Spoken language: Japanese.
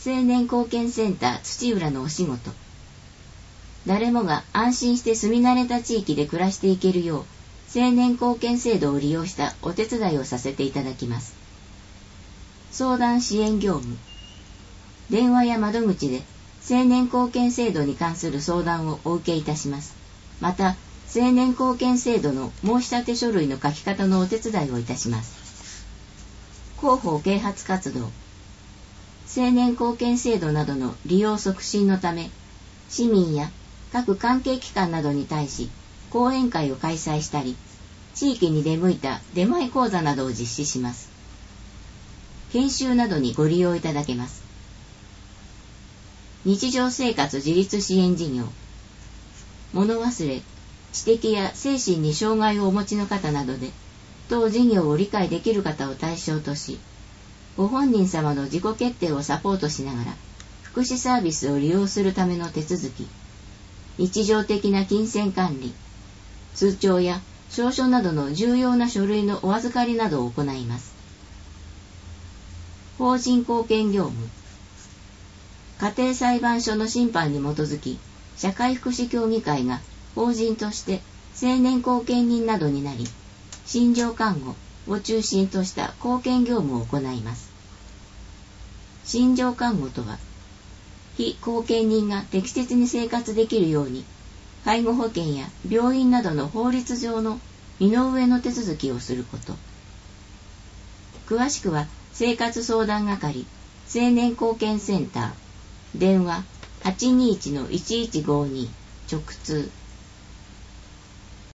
青年貢献センター土浦のお仕事。誰もが安心して住み慣れた地域で暮らしていけるよう、青年貢献制度を利用したお手伝いをさせていただきます。相談支援業務。電話や窓口で青年貢献制度に関する相談をお受けいたします。また、青年貢献制度の申し立て書類の書き方のお手伝いをいたします。広報啓発活動。青年貢献制度などの利用促進のため、市民や各関係機関などに対し講演会を開催したり、地域に出向いた出前講座などを実施します。研修などにご利用いただけます。日常生活自立支援事業。物忘れ、知的や精神に障害をお持ちの方などで、当事業を理解できる方を対象とし、ご本人様の自己決定をサポートしながら、福祉サービスを利用するための手続き、日常的な金銭管理、通帳や証書などの重要な書類のお預かりなどを行います。法人貢献業務。家庭裁判所の審判に基づき、社会福祉協議会が法人として青年後見人などになり、心情看護を中心とした貢献業務を行います。心情看護とは、被後見人が適切に生活できるように、介護保険や病院などの法律上の身の上の手続きをすること。詳しくは、生活相談係青年貢献センター、電話 821-1152 直通